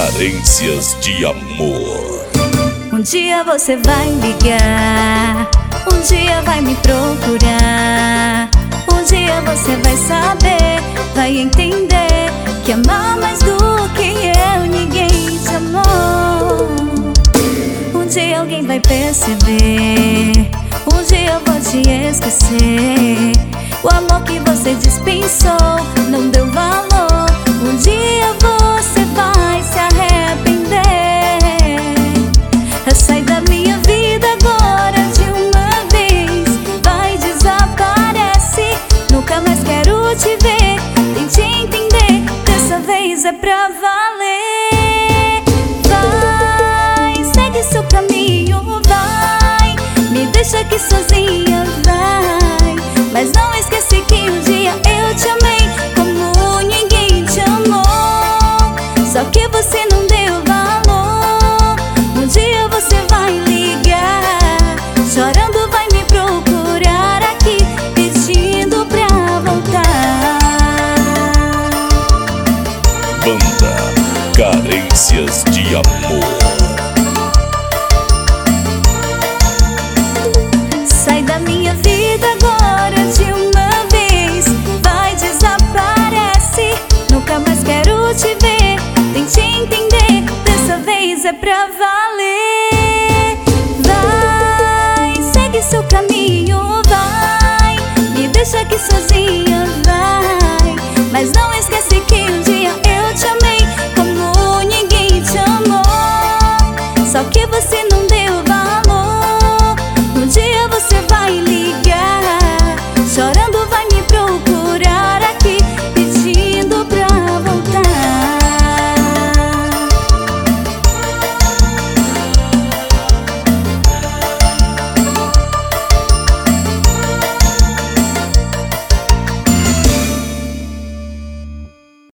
Carências de amor. Um dia você vai ligar, um dia vai me procurar, um dia você vai saber, vai entender que amar mais do que eu ninguém te amou. Um dia alguém vai perceber, um dia eu vou te esquecer. O amor que você dispensou não deu valor. Um dia você vai se arrepender. Sai da minha vida agora de uma vez, vai, desaparece, nunca mais quero te ver. Tente entender, dessa vez é pra valer. Vai, segue seu caminho, vai, me deixa aqui sozinha, vai. Mas não esquece que um dia eu te amei como ninguém te amou. Só que você não deu valor. Um dia você vai ligar, chorando vai me procurar aqui, pedindo pra voltar. Banda Carências de Amor. Sai da minha vida agora de uma vez, vai, desaparece, nunca mais quero te ver. Tente entender, dessa vez é pra valer. Vai, segue seu caminho, vai, me deixa aqui sozinha, vai. Mas não esquece que um dia